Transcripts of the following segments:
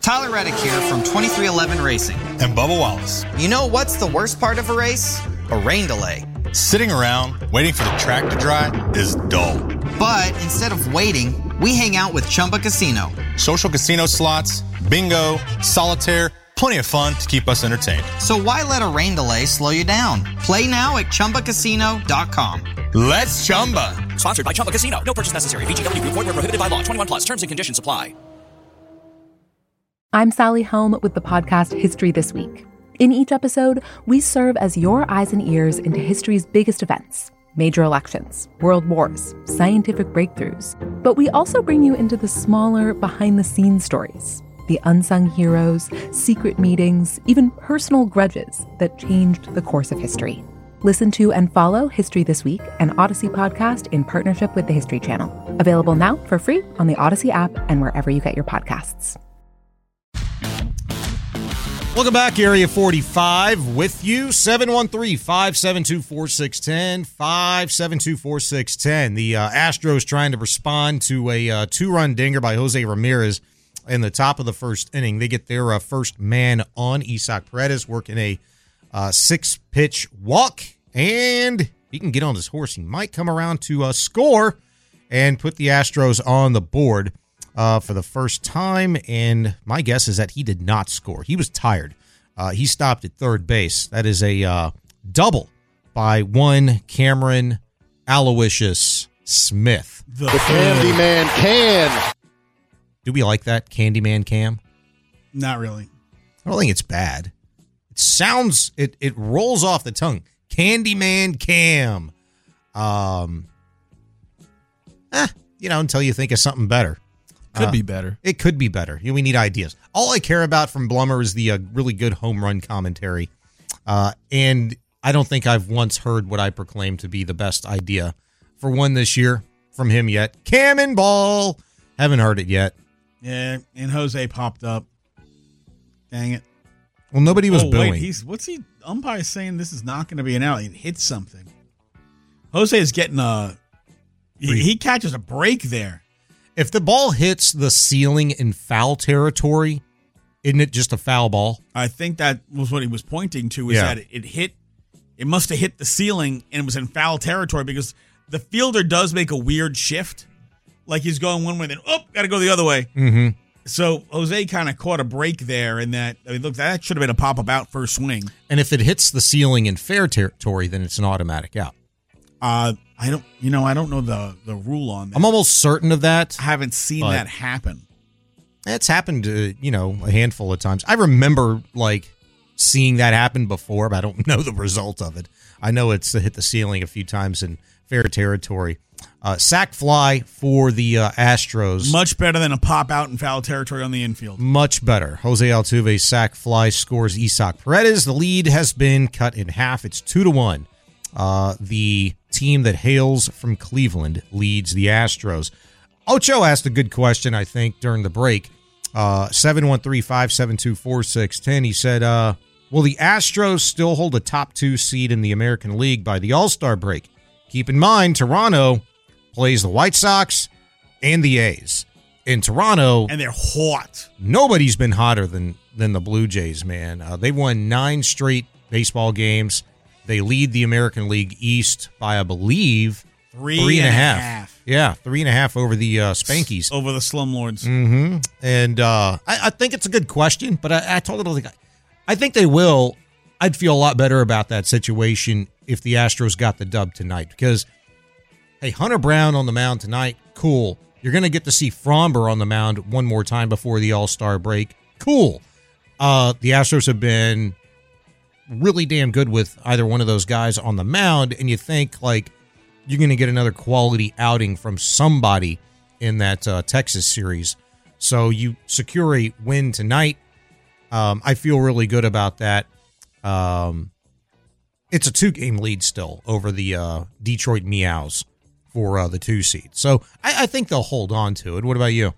Tyler Reddick here from 2311 Racing. And Bubba Wallace. You know what's the worst part of a race? A rain delay. Sitting around waiting for the track to dry is dull. But instead of waiting, we hang out with Chumba Casino. Social casino slots, bingo, solitaire, plenty of fun to keep us entertained. So why let a rain delay slow you down? Play now at ChumbaCasino.com. Let's Chumba. Sponsored by Chumba Casino. No purchase necessary. VGW Group. Void where prohibited by law. 21 plus. Terms and conditions apply. I'm Sally Helm with the podcast History This Week. In each episode, we serve as your eyes and ears into history's biggest events, major elections, world wars, scientific breakthroughs. But we also bring you into the smaller, behind-the-scenes stories, the unsung heroes, secret meetings, even personal grudges that changed the course of history. Listen to and follow History This Week, an Odyssey podcast in partnership with the History Channel. Available now for free on the Odyssey app and wherever you get your podcasts. Welcome back, Area 45 with you, 713-572-4610, 572-4610. The Astros trying to respond to a two-run dinger by Jose Ramirez in the top of the first inning. They get their first man on. Isaac Paredes working a six-pitch walk, and he can get on his horse. He might come around to score and put the Astros on the board for the first time, and my guess is that he did not score. He was tired. He stopped at third base. That is a double by one Cameron Aloysius Smith. The Candyman Cam. Do we like that, Candyman Cam? Not really. I don't think it's bad. It sounds, it rolls off the tongue. Candyman Cam. Until you think of something better. Could be better. It could be better. We need ideas. All I care about from Blummer is the really good home run commentary. And I don't think I've once heard what I proclaim to be the best idea for one this year from him yet. Cannonball. Haven't heard it yet. Yeah, and Jose popped up. Dang it. Well, nobody was booing. Wait, what's he? Umpire saying this is not going to be an out. It hit something. Jose is getting he catches a break there. If the ball hits the ceiling in foul territory, isn't it just a foul ball? I think that was what he was pointing to, is that it must have hit the ceiling and it was in foul territory, because the fielder does make a weird shift. Like he's going one way, then, got to go the other way. Mm-hmm. So Jose kind of caught a break there, and that should have been a pop-up out first swing. And if it hits the ceiling in fair territory, then it's an automatic out. I don't know the rule on that. I'm almost certain of that. I haven't seen that happen. It's happened, a handful of times. I remember seeing that happen before, but I don't know the result of it. I know it's hit the ceiling a few times in fair territory. Sack fly for the Astros. Much better than a pop out in foul territory on the infield. Much better. Jose Altuve's sack fly scores Isaac Paredes. The lead has been cut in half. It's 2-1. The team that hails from Cleveland leads the Astros. Ocho asked a good question, I think, during the break. 713-572-4610. He said, will the Astros still hold a top 2 seed in the American League by the All-Star break? Keep in mind, Toronto plays the White Sox and the A's. In Toronto, and they're hot. Nobody's been hotter than the Blue Jays, man. They won 9 straight baseball games. They lead the American League East by, I believe, 3.5. Yeah, 3.5 over the Spankies. Over the Slumlords. Mm-hmm. And I think it's a good question, but I told it, I think they will. I'd feel a lot better about that situation if the Astros got the dub tonight, because, hey, Hunter Brown on the mound tonight, cool. You're going to get to see Fromber on the mound one more time before the All-Star break. Cool. The Astros have been really damn good with either one of those guys on the mound, and you think, you're going to get another quality outing from somebody in that Texas series. So you secure a win tonight. I feel really good about that. It's a 2-game lead still over the Detroit Meows for the 2 seed. So I think they'll hold on to it. What about you?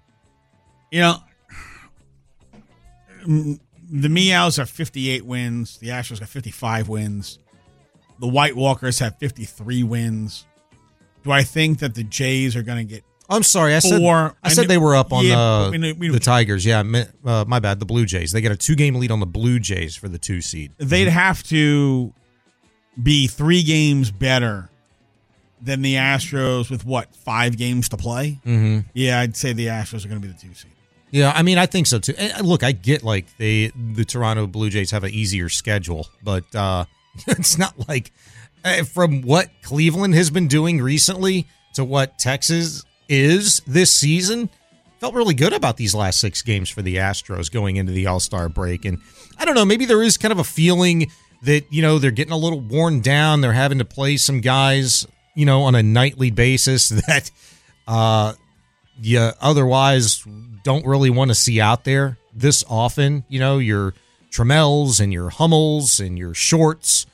The Meows have 58 wins. The Astros got 55 wins. The White Walkers have 53 wins. Do I think that the Jays are going to get I'm sorry. I said they were up on the Tigers. Yeah, my bad. The Blue Jays. They got a 2-game lead on the Blue Jays for the 2 seed. They'd have to be 3 games better than the Astros with 5 games to play. Mm-hmm. Yeah, I'd say the Astros are going to be the 2 seed. Yeah, I mean, I think so too. And look, I get like the Toronto Blue Jays have an easier schedule, but it's not like from what Cleveland has been doing recently to what Texas is this season. Felt really good about these last 6 games for the Astros going into the All-Star break. And I don't know, maybe there is kind of a feeling that, they're getting a little worn down. They're having to play some guys, on a nightly basis that you otherwise don't really want to see out there this often. Your Trammels and your Hummels and your Shorts.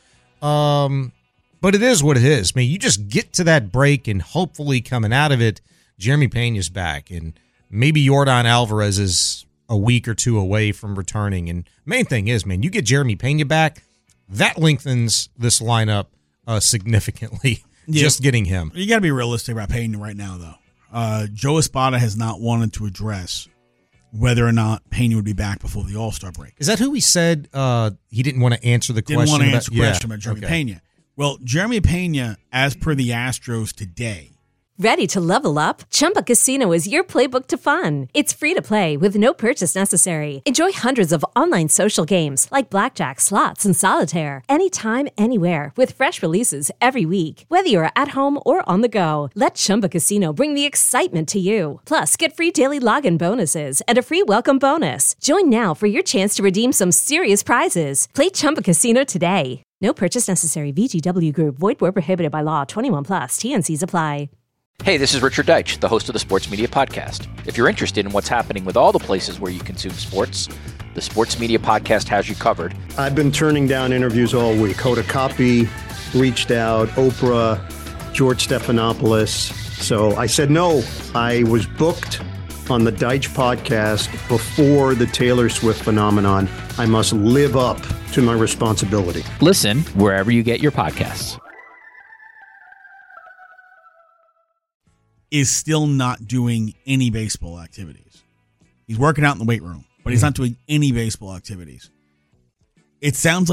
But it is what it is. I mean, you just get to that break and hopefully coming out of it, Jeremy Pena's back. And maybe Yordan Alvarez is a week or 2 away from returning. And main thing is, man, you get Jeremy Pena back, that lengthens this lineup significantly. Yeah. Just getting him. You got to be realistic about Pena right now, though. Joe Espada has not wanted to address whether or not Pena would be back before the All-Star break. Is that who he said he didn't want to answer the question? Didn't want to answer the question about Jeremy Pena. Well, Jeremy Pena, as per the Astros today. Ready to level up? Chumba Casino is your playbook to fun. It's free to play with no purchase necessary. Enjoy hundreds of online social games like blackjack, slots, and solitaire. Anytime, anywhere with fresh releases every week. Whether you're at home or on the go, let Chumba Casino bring the excitement to you. Plus, get free daily login bonuses and a free welcome bonus. Join now for your chance to redeem some serious prizes. Play Chumba Casino today. No purchase necessary. VGW Group. Void where prohibited by law. 21+. TNCs apply. Hey, this is Richard Deitch, the host of the Sports Media Podcast. If you're interested in what's happening with all the places where you consume sports, the Sports Media Podcast has you covered. I've been turning down interviews all week. Hoda Kotb reached out, Oprah, George Stephanopoulos. So I said no. I was booked on the Deitch Podcast before the Taylor Swift phenomenon. I must live up to my responsibility. Listen wherever you get your podcasts. Is still not doing any baseball activities. He's working out in the weight room, but he's not doing any baseball activities. It sounds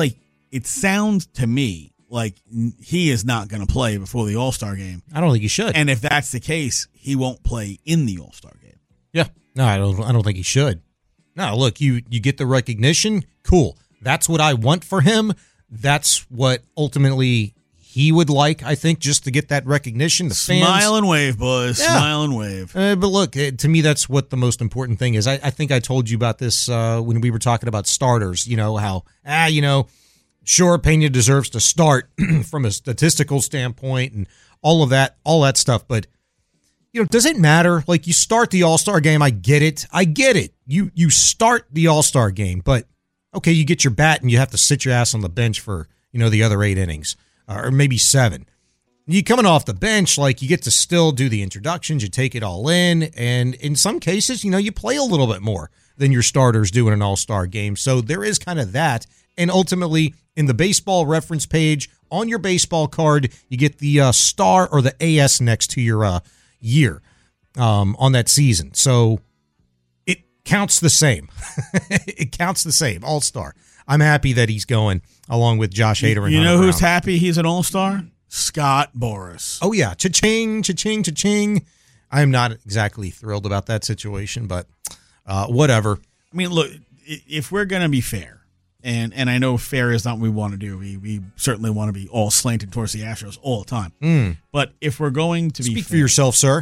to me like he is not going to play before the All-Star game. I don't think he should. And if that's the case, he won't play in the All-Star game. Yeah. No, I don't think he should. No, look, you get the recognition. Cool. That's what I want for him. That's what ultimately he would like, I think, just to get that recognition. The fans. Smile and wave, boys. Yeah. Smile and wave. But look, to me, that's what the most important thing is. I think I told you about this when we were talking about starters. How, sure, Pena deserves to start from a statistical standpoint and all that stuff. But, does it matter? Like, you start the All-Star game. I get it. You start the All-Star game. But, okay, you get your bat and you have to sit your ass on the bench for, the other 8 innings. Or maybe 7. You coming off the bench, like you get to still do the introductions, you take it all in, and in some cases, you play a little bit more than your starters do in an all-star game. So there is kind of that. And ultimately, in the baseball reference page, on your baseball card, you get the star or the AS next to your year on that season. So it counts the same. It counts the same, all-star. I'm happy that he's going along with Josh Hader. And you know who's happy he's an all-star? Scott Boras. Oh, yeah. Cha-ching, cha-ching, cha-ching. I am not exactly thrilled about that situation, but whatever. I mean, look, if we're going to be fair, and I know fair is not what we want to do. We certainly want to be all slanted towards the Astros all the time. But if we're going to be Speak for yourself, sir.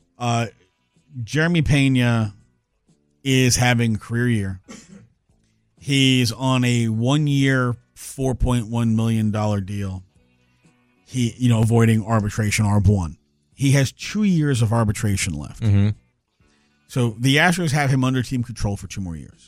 Jeremy Pena is having a career year. He's on a 1-year, $4.1 million deal. He, avoiding arbitration, ARB1. He has 2 years of arbitration left. Mm-hmm. So the Astros have him under team control for 2 more years.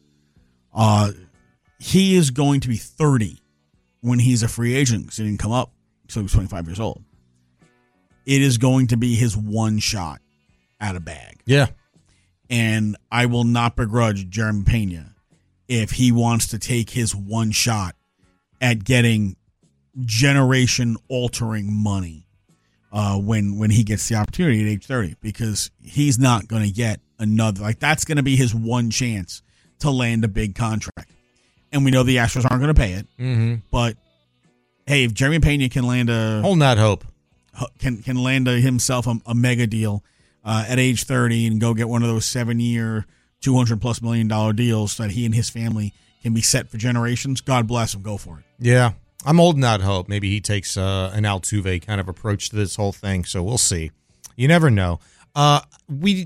He is going to be 30 when he's a free agent because he didn't come up until he was 25 years old. It is going to be his one shot at a bag. Yeah. And I will not begrudge Jeremy Pena if he wants to take his one shot at getting generation-altering money when he gets the opportunity at age 30, because he's not going to get another. Like, that's going to be his one chance to land a big contract. And we know the Astros aren't going to pay it. Mm-hmm. But, hey, if Jeremy Pena can land hold that hope. Can land himself a mega deal at age 30 and go get one of those 7-year, $200+ million deals so that he and his family can be set for generations, God bless him. Go for it. Yeah, I'm holding out hope. Maybe he takes an Altuve kind of approach to this whole thing, so we'll see. You never know. We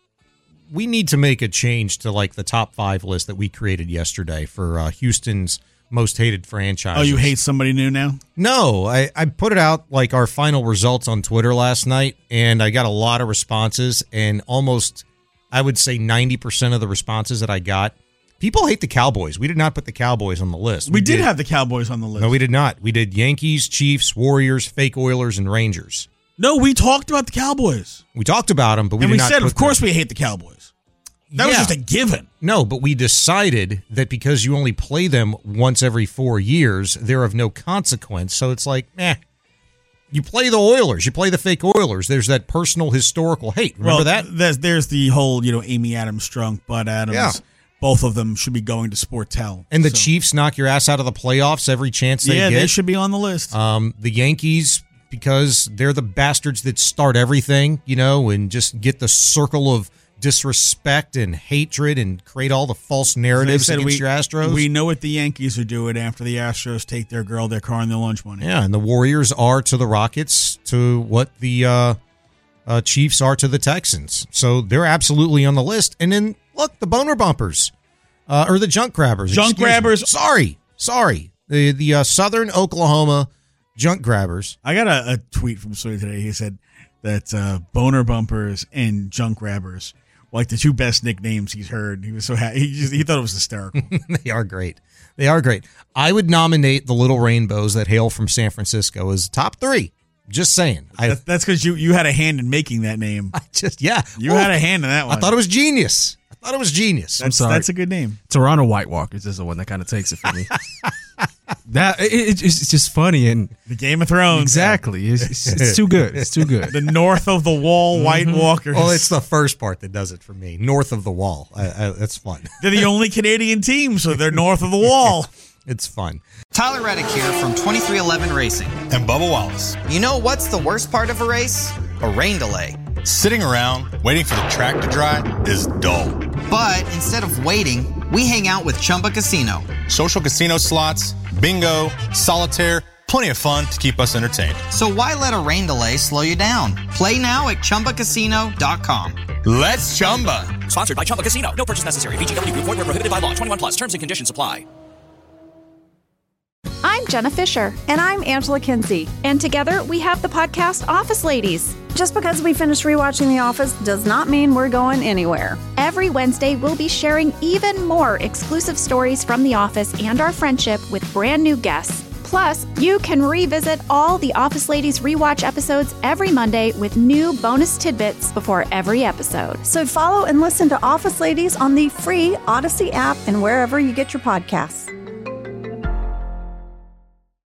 need to make a change to like the top 5 list that we created yesterday for Houston's most hated franchise. Oh, you hate somebody new now? No, I put it out like our final results on Twitter last night, and I got a lot of responses, and almost, I would say 90% of the responses that I got, people hate the Cowboys. We did not put the Cowboys on the list. We did have the Cowboys on the list. No, we did not. We did Yankees, Chiefs, Warriors, fake Oilers, and Rangers. No, we talked about the Cowboys. We talked about them, but we did not said, of course, we hate the Cowboys. That was just a given. No, but we decided that because you only play them once every 4 years, they're of no consequence. So it's like, you play the Oilers, you play the fake Oilers. There's that personal historical hate. Remember that? There's the whole, Amy Adams Strunk, Bud Adams. Yeah. Both of them should be going to Sportel. And the Chiefs knock your ass out of the playoffs every chance they get. Yeah, they should be on the list. The Yankees, because they're the bastards that start everything, and just get the circle of disrespect and hatred and create all the false narratives against your Astros. We know what the Yankees are doing after the Astros take their girl, their car, and their lunch money. Yeah, and the Warriors are to the Rockets to what the Chiefs are to the Texans. So they're absolutely on the list. And then, look, the boner bumpers, or the junk grabbers. Junk grabbers. Sorry. The Southern Oklahoma junk grabbers. I got a tweet from somebody today. He said that boner bumpers and junk grabbers, like the two best nicknames he's heard. He was so happy. He thought it was hysterical. They are great. I would nominate the Little Rainbows that hail from San Francisco as top 3. Just saying. That's because you had a hand in making that name. You had a hand in that one. I thought it was genius. I'm sorry. That's a good name. Toronto White Walkers is the one that kind of takes it for me. It's just funny, and the Game of Thrones. Exactly. It's too good. It's too good. The north of the wall White Walkers. Well, it's the first part that does it for me. North of the wall. That's fun. They're the only Canadian team, so they're north of the wall. It's fun. Tyler Reddick here from 2311 Racing. And Bubba Wallace. You know what's the worst part of a race? A rain delay. Sitting around waiting for the track to dry is dull. But instead of waiting, we hang out with Chumba Casino. Social casino slots, bingo, solitaire, plenty of fun to keep us entertained. So why let a rain delay slow you down? Play now at ChumbaCasino.com. Let's Chumba. Sponsored by Chumba Casino. No purchase necessary. VGW Group. Void where prohibited by law. 21+. Terms and conditions apply. I'm Jenna Fisher. And I'm Angela Kinsey. And together we have the podcast Office Ladies. Just because we finished rewatching The Office does not mean we're going anywhere. Every Wednesday, we'll be sharing even more exclusive stories from The Office and our friendship with brand new guests. Plus, you can revisit all the Office Ladies rewatch episodes every Monday with new bonus tidbits before every episode. So follow and listen to Office Ladies on the free Odyssey app and wherever you get your podcasts.